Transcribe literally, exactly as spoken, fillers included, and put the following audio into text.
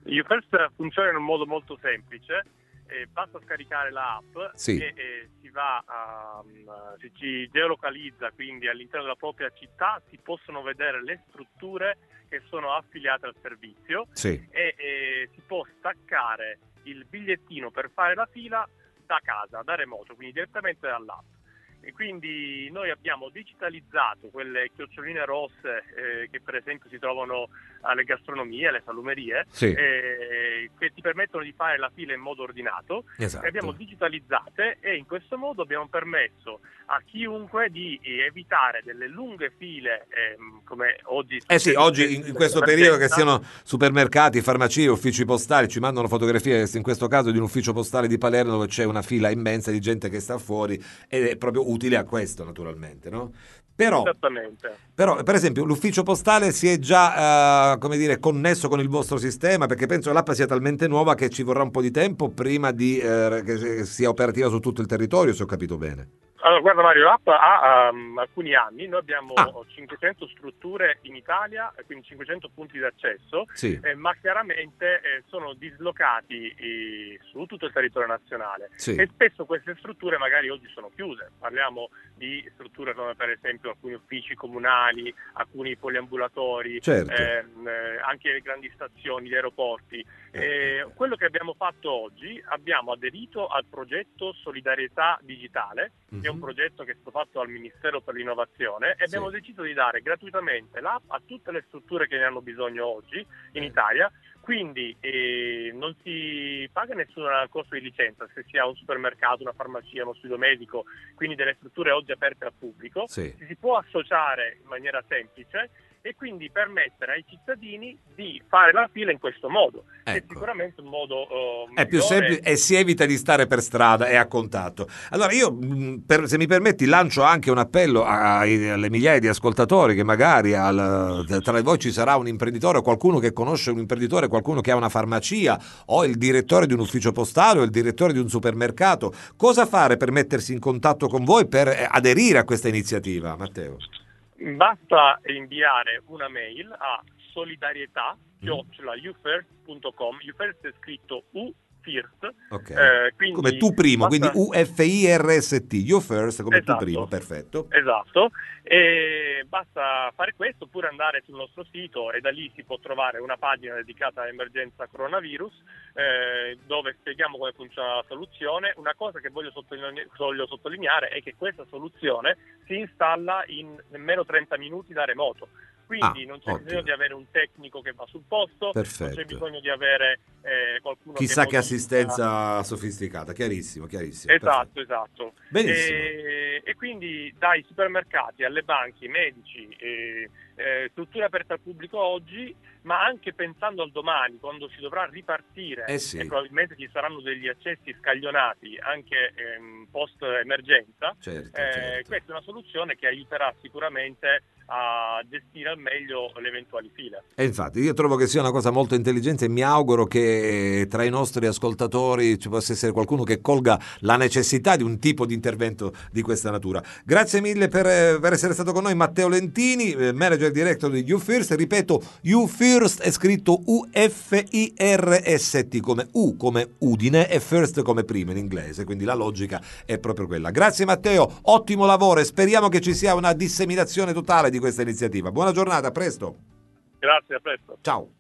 YouFirst funziona in un modo molto semplice. Eh, basta scaricare l'app sì. e, e si va a, um, si ci geolocalizza, quindi all'interno della propria città si possono vedere le strutture che sono affiliate al servizio sì. e, e si può staccare il bigliettino per fare la fila da casa, da remoto, quindi direttamente dall'app. E quindi noi abbiamo digitalizzato quelle chioccioline rosse eh, che per esempio si trovano alle gastronomie, alle salumerie, sì. eh, che ti permettono di fare la fila in modo ordinato. Esatto. Le abbiamo digitalizzate e in questo modo abbiamo permesso a chiunque di evitare delle lunghe file eh, come oggi. Eh sì, oggi in, in questo periodo che siano supermercati, farmacie, uffici postali, ci mandano fotografie in questo caso di un ufficio postale di Palermo dove c'è una fila immensa di gente che sta fuori ed è proprio utile a questo naturalmente, no? Però, Esattamente. però per esempio l'ufficio postale si è già uh, come dire connesso con il vostro sistema, perché penso che l'app sia talmente nuova che ci vorrà un po' di tempo prima di uh, che sia operativa su tutto il territorio, se ho capito bene. Allora, guarda Mario, l'app ha um, alcuni anni, noi abbiamo ah. cinquecento strutture in Italia, quindi cinquecento punti d'accesso, sì. eh, ma chiaramente eh, sono dislocati eh, su tutto il territorio nazionale sì. e spesso queste strutture magari oggi sono chiuse. Parliamo di strutture come per esempio alcuni uffici comunali, alcuni poliambulatori, certo. ehm, eh, anche le grandi stazioni, gli aeroporti. Eh, quello che abbiamo fatto oggi, abbiamo aderito al progetto Solidarietà Digitale, mm-hmm. che è un progetto che è stato fatto al Ministero per l'Innovazione, e abbiamo sì. deciso di dare gratuitamente l'app a tutte le strutture che ne hanno bisogno oggi in eh. Italia. Quindi eh, non si paga nessun costo di licenza, se sia un supermercato, una farmacia, uno studio medico, quindi delle strutture oggi aperte al pubblico, sì. si può associare in maniera semplice e quindi permettere ai cittadini di fare la fila in questo modo. Ecco. È sicuramente un modo uh, è più semplice e si evita di stare per strada e a contatto. Allora io, per, se mi permetti, lancio anche un appello ai, alle migliaia di ascoltatori che magari al, tra voi ci sarà un imprenditore o qualcuno che conosce un imprenditore, qualcuno che ha una farmacia o il direttore di un ufficio postale o il direttore di un supermercato. Cosa fare per mettersi in contatto con voi per aderire a questa iniziativa, Matteo? Basta inviare una mail a solidarietà chiocciola youfirst punto com. YouFirst è scritto U First, okay. eh, quindi come tu primo, basta... quindi U F I R S T, YouFirst come esatto. tu primo, perfetto. Esatto, e basta fare questo oppure andare sul nostro sito e da lì si può trovare una pagina dedicata all'emergenza coronavirus eh, dove spieghiamo come funziona la soluzione. Una cosa che voglio sottolineare, voglio sottolineare è che questa soluzione si installa in nemmeno trenta minuti da remoto. Quindi ah, non c'è ottimo. bisogno di avere un tecnico che va sul posto, perfetto. Non c'è bisogno di avere eh, qualcuno chissà che... che assistenza sofisticata, chiarissimo, chiarissimo. Esatto, perfetto. esatto. Benissimo. E, e quindi dai supermercati alle banche, medici, eh, eh, strutture aperte al pubblico oggi, ma anche pensando al domani, quando si dovrà ripartire eh sì. e probabilmente ci saranno degli accessi scaglionati anche ehm, post emergenza, certo, eh, certo. questa è una soluzione che aiuterà sicuramente a gestire al meglio le eventuali file. E infatti io trovo che sia una cosa molto intelligente e mi auguro che tra i nostri ascoltatori ci possa essere qualcuno che colga la necessità di un tipo di intervento di questa natura. Grazie mille per, per essere stato con noi, Matteo Lentini, manager director di YouFirst. Ripeto, YouFirst è scritto U F I R S T come U come Udine e First come prima in inglese, quindi la logica è proprio quella. Grazie Matteo, ottimo lavoro e speriamo che ci sia una disseminazione totale di questa iniziativa. Buona giornata, a presto. Grazie, a presto. Ciao.